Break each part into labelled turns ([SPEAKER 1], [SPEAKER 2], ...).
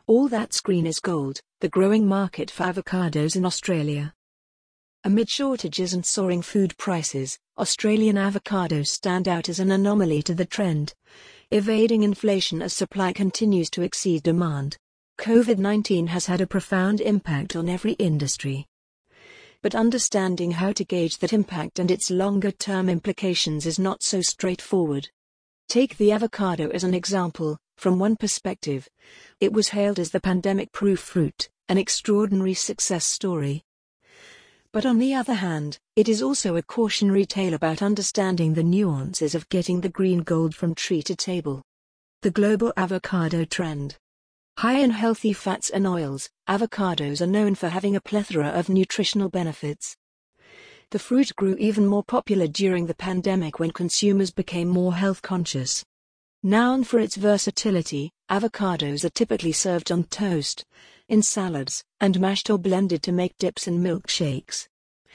[SPEAKER 1] All that's green is gold, the growing market for avocados in Australia. Amid shortages and soaring food prices, Australian avocados stand out as an anomaly to the trend, evading inflation as supply continues to exceed demand. COVID-19 has had a profound impact on every industry. But understanding how to gauge that impact and its longer-term implications is not so straightforward. Take the avocado as an example. From one perspective, it was hailed as the pandemic-proof fruit, an extraordinary success story. But on the other hand, it is also a cautionary tale about understanding the nuances of getting the green gold from tree to table. The global avocado trend. High in healthy fats and oils, avocados are known for having a plethora of nutritional benefits. The fruit grew even more popular during the pandemic when consumers became more health conscious. Known for its versatility, avocados are typically served on toast, in salads, and mashed or blended to make dips and milkshakes.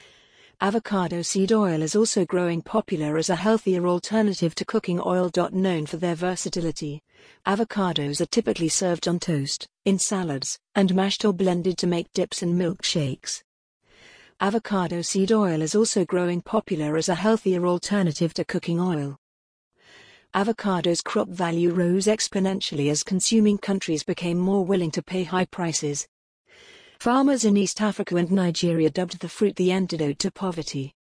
[SPEAKER 1] Avocado seed oil is also growing popular as a healthier alternative to cooking oil. Known for their versatility, avocados are typically served on toast, in salads, and mashed or blended to make dips and milkshakes. Avocado seed oil is also growing popular as a healthier alternative to cooking oil. Avocado's crop value rose exponentially as consuming countries became more willing to pay high prices. Farmers in East Africa and Nigeria dubbed the fruit the antidote to poverty.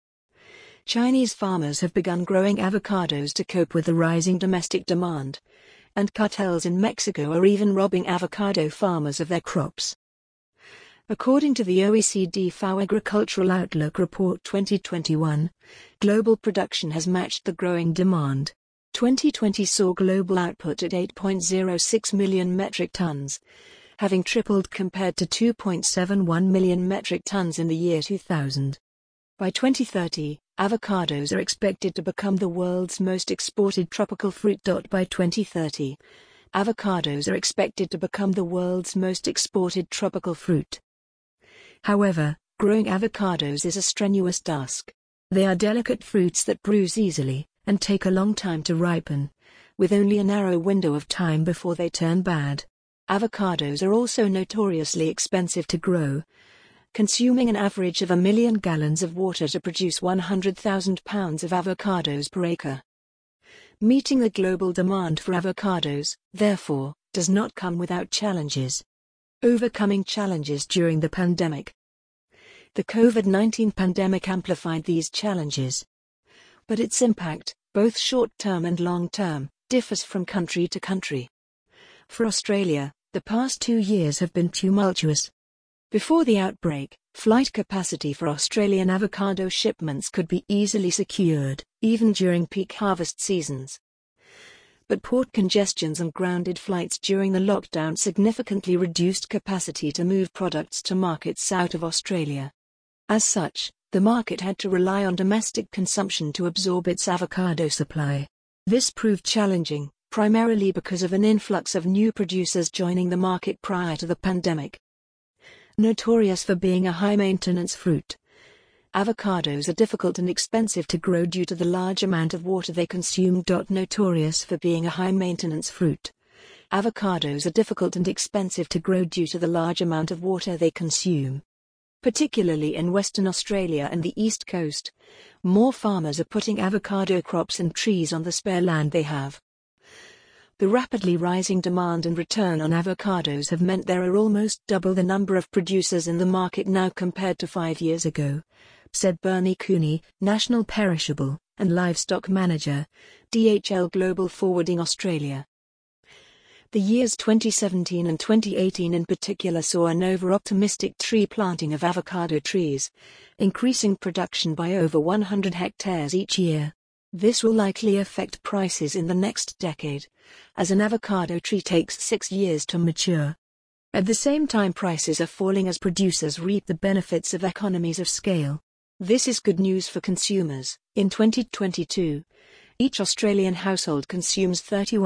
[SPEAKER 1] Chinese farmers have begun growing avocados to cope with the rising domestic demand, and cartels in Mexico are even robbing avocado farmers of their crops. According to the OECD FAO Agricultural Outlook Report 2021, global production has matched the growing demand. 2020 saw global output at 8.06 million metric tons, having tripled compared to 2.71 million metric tons in the year 2000. By 2030, avocados are expected to become the world's most exported tropical fruit. By 2030, avocados are expected to become the world's most exported tropical fruit. However, growing avocados is a strenuous task. They are delicate fruits that bruise easily, and take a long time to ripen, with only a narrow window of time before they turn bad. Avocados are also notoriously expensive to grow, consuming an average of 1 million gallons of water to produce 100,000 pounds of avocados per acre. Meeting the global demand for avocados, therefore, does not come without challenges. Overcoming challenges during the pandemic. The COVID-19 pandemic amplified these challenges. But its impact, both short-term and long-term, differs from country to country. For Australia, the past 2 years have been tumultuous. Before the outbreak, flight capacity for Australian avocado shipments could be easily secured, even during peak harvest seasons. But port congestions and grounded flights during the lockdown significantly reduced capacity to move products to markets out of Australia. As such, the market had to rely on domestic consumption to absorb its avocado supply. This proved challenging, primarily because of an influx of new producers joining the market prior to the pandemic. Notorious for being a high-maintenance fruit, avocados are difficult and expensive to grow due to the large amount of water they consume. Notorious for being a high-maintenance fruit, avocados are difficult and expensive to grow due to the large amount of water they consume. Particularly in Western Australia and the East Coast, more farmers are putting avocado crops and trees on the spare land they have. The rapidly rising demand and return on avocados have meant there are almost double the number of producers in the market now compared to 5 years ago, said Bernie Cooney, National Perishable and Livestock Manager, DHL Global Forwarding Australia. The years 2017 and 2018 in particular saw an over-optimistic tree planting of avocado trees, increasing production by over 100 hectares each year. This will likely affect prices in the next decade, as an avocado tree takes 6 years to mature. At the same time, prices are falling as producers reap the benefits of economies of scale. This is good news for consumers. In 2022, each Australian household consumes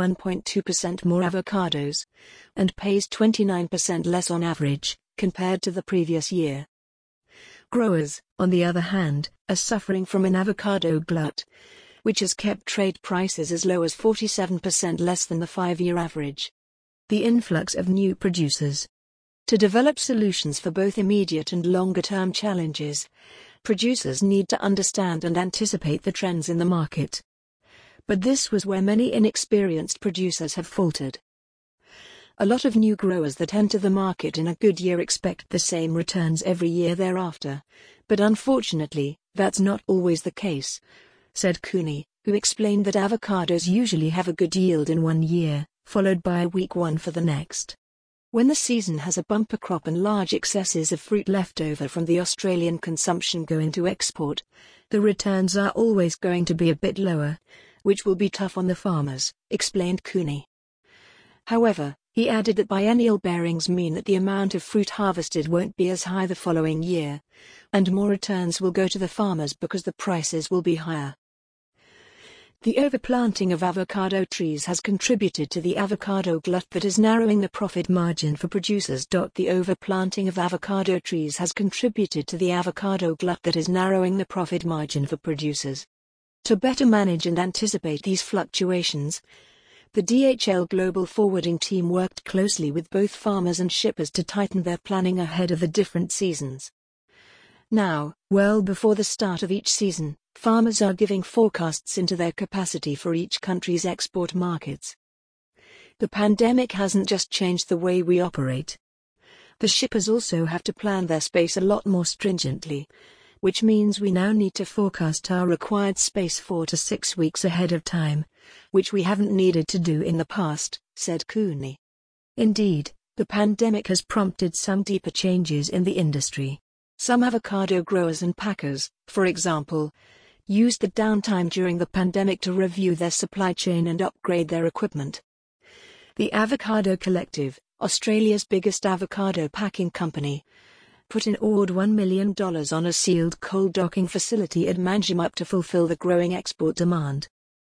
[SPEAKER 1] 31.2% more avocados, and pays 29% less on average, compared to the previous year. Growers, on the other hand, are suffering from an avocado glut, which has kept trade prices as low as 47% less than the 5-year average. the influx of new producers. To develop solutions for both immediate and longer-term challenges, producers need to understand and anticipate the trends in the market. But this was where many inexperienced producers have faltered. A lot of new growers that enter the market in a good year expect the same returns every year thereafter, but unfortunately, that's not always the case, said Cooney, who explained that avocados usually have a good yield in one year, followed by a weak one for the next. When the season has a bumper crop and large excesses of fruit left over from the Australian consumption go into export, the returns are always going to be a bit lower, which will be tough on the farmers, explained Cooney. However, he added that biennial bearings mean that the amount of fruit harvested won't be as high the following year, and more returns will go to the farmers because the prices will be higher. The overplanting of avocado trees has contributed to the avocado glut that is narrowing the profit margin for producers. The overplanting of avocado trees has contributed to the avocado glut that is narrowing the profit margin for producers. To better manage and anticipate these fluctuations, the DHL Global Forwarding team worked closely with both farmers and shippers to tighten their planning ahead of the different seasons. Now, well before the start of each season, farmers are giving forecasts into their capacity for each country's export markets. The pandemic hasn't just changed the way we operate. The shippers also have to plan their space a lot more stringently, which means we now need to forecast our required space 4 to 6 weeks ahead of time, which we haven't needed to do in the past, said Cooney. Indeed, the pandemic has prompted some deeper changes in the industry. Some avocado growers and packers, for example, used the downtime during the pandemic to review their supply chain and upgrade their equipment. The Avocado Collective, Australia's biggest avocado packing company, put in $1 million on a sealed cold docking facility at Manjimup to fulfill the growing export demand.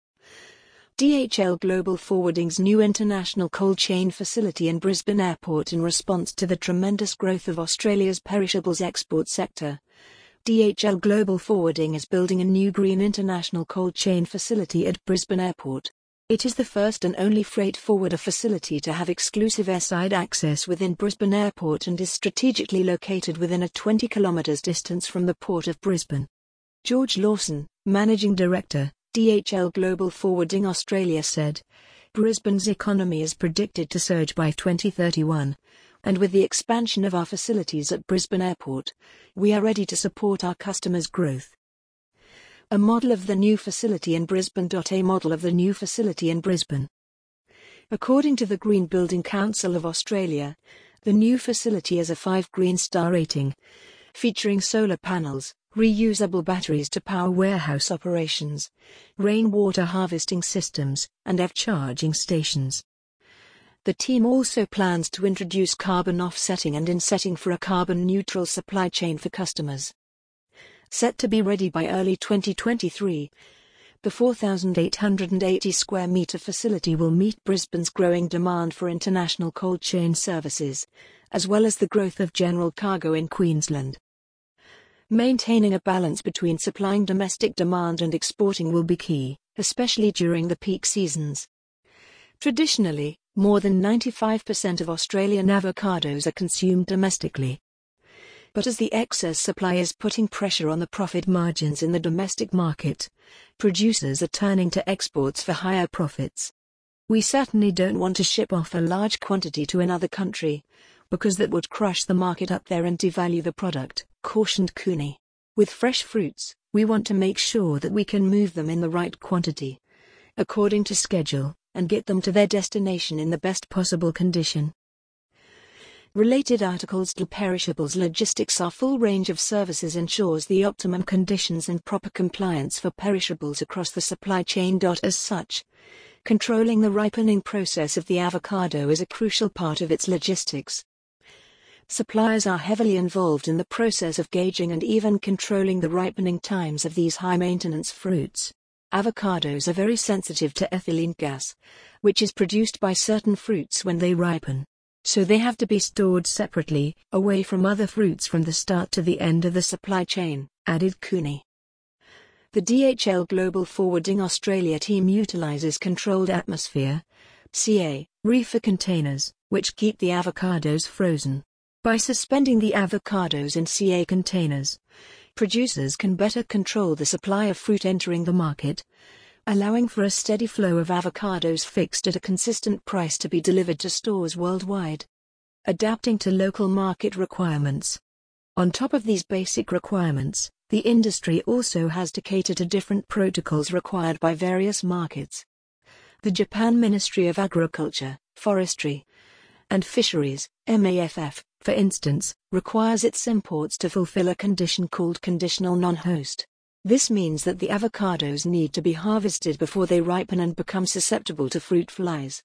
[SPEAKER 1] DHL Global Forwarding's new international cold chain facility in Brisbane Airport in response to the tremendous growth of Australia's perishables export sector. DHL Global Forwarding is building a new green international cold chain facility at Brisbane Airport. It is the first and only freight forwarder facility to have exclusive airside access within Brisbane Airport and is strategically located within a 20 kilometres distance from the Port of Brisbane. George Lawson, Managing Director, DHL Global Forwarding Australia said, "Brisbane's economy is predicted to surge by 2031, and with the expansion of our facilities at Brisbane Airport, we are ready to support our customers' growth." A model of the new facility in Brisbane. A model of the new facility in Brisbane. According to the Green Building Council of Australia, the new facility has a 5 Green Star rating, featuring solar panels, reusable batteries to power warehouse operations, rainwater harvesting systems, and EV charging stations. The team also plans to introduce carbon offsetting and insetting for a carbon-neutral supply chain for customers. Set to be ready by early 2023, the 4,880 square metre facility will meet Brisbane's growing demand for international cold chain services, as well as the growth of general cargo in Queensland. Maintaining a balance between supplying domestic demand and exporting will be key, especially during the peak seasons. Traditionally, more than 95% of Australian avocados are consumed domestically. But as the excess supply is putting pressure on the profit margins in the domestic market, producers are turning to exports for higher profits. "We certainly don't want to ship off a large quantity to another country, because that would crush the market up there and devalue the product," cautioned Cooney. "With fresh fruits, we want to make sure that we can move them in the right quantity, according to schedule, and get them to their destination in the best possible condition." Related articles. Perishables Logistics. Our full range of services ensures the optimum conditions and proper compliance for perishables across the supply chain. As such, controlling the ripening process of the avocado is a crucial part of its logistics. Suppliers are heavily involved in the process of gauging and even controlling the ripening times of these high-maintenance fruits. Avocados are very sensitive to ethylene gas, which is produced by certain fruits when they ripen. So they have to be stored separately, away from other fruits from the start to the end of the supply chain, added Cooney. The DHL Global Forwarding Australia team utilizes controlled atmosphere (CA) reefer containers, which keep the avocados frozen. By suspending the avocados in CA containers, producers can better control the supply of fruit entering the market, allowing for a steady flow of avocados fixed at a consistent price to be delivered to stores worldwide. Adapting to local market requirements. On top of these basic requirements, the industry also has to cater to different protocols required by various markets. The Japan Ministry of Agriculture, Forestry, and Fisheries, MAFF, for instance, requires its imports to fulfill a condition called conditional non-host. This means that the avocados need to be harvested before they ripen and become susceptible to fruit flies.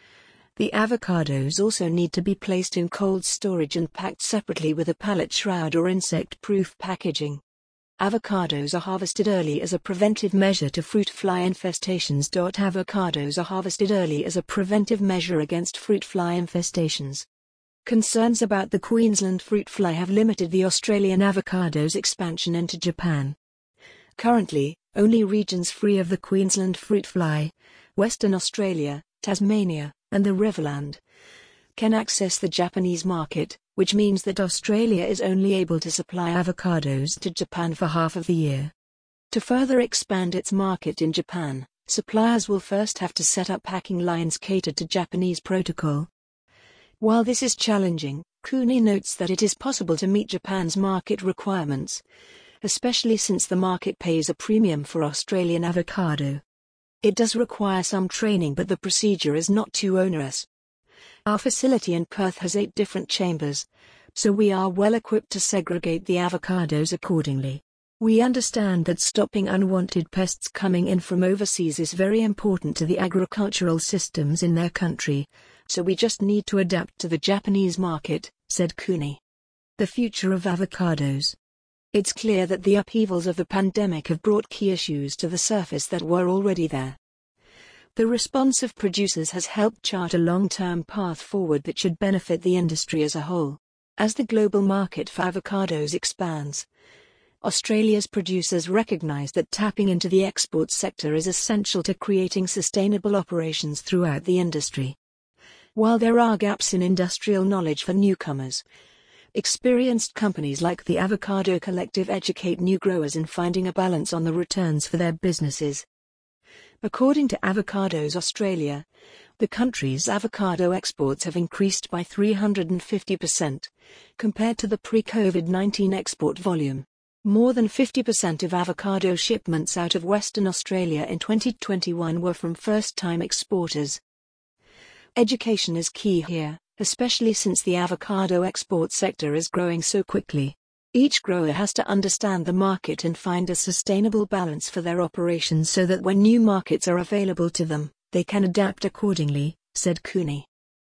[SPEAKER 1] The avocados also need to be placed in cold storage and packed separately with a pallet shroud or insect-proof packaging. Avocados are harvested early as a preventive measure to fruit fly infestations. Avocados are harvested early as a preventive measure against fruit fly infestations. Concerns about the Queensland fruit fly have limited the Australian avocados' expansion into Japan. Currently, only regions free of the Queensland fruit fly, Western Australia, Tasmania, and the Riverland, can access the Japanese market, which means that Australia is only able to supply avocados to Japan for half of the year. To further expand its market in Japan, suppliers will first have to set up packing lines catered to Japanese protocol. While this is challenging, Cooney notes that it is possible to meet Japan's market requirements, especially since the market pays a premium for Australian avocado. It does require some training, but the procedure is not too onerous. Our facility in Perth has 8 different chambers, so we are well equipped to segregate the avocados accordingly. We understand that stopping unwanted pests coming in from overseas is very important to the agricultural systems in their country, so we just need to adapt to the Japanese market, said Cooney. The future of avocados. It's clear that the upheavals of the pandemic have brought key issues to the surface that were already there. The response of producers has helped chart a long-term path forward that should benefit the industry as a whole. As the global market for avocados expands, Australia's producers recognise that tapping into the export sector is essential to creating sustainable operations throughout the industry. While there are gaps in industrial knowledge for newcomers, experienced companies like the Avocado Collective educate new growers in finding a balance on the returns for their businesses. According to Avocados Australia, the country's avocado exports have increased by 350% compared to the pre-COVID-19 export volume. More than 50% of avocado shipments out of Western Australia in 2021 were from first-time exporters. Education is key here, especially since the avocado export sector is growing so quickly. Each grower has to understand the market and find a sustainable balance for their operations so that when new markets are available to them, they can adapt accordingly, said Cooney.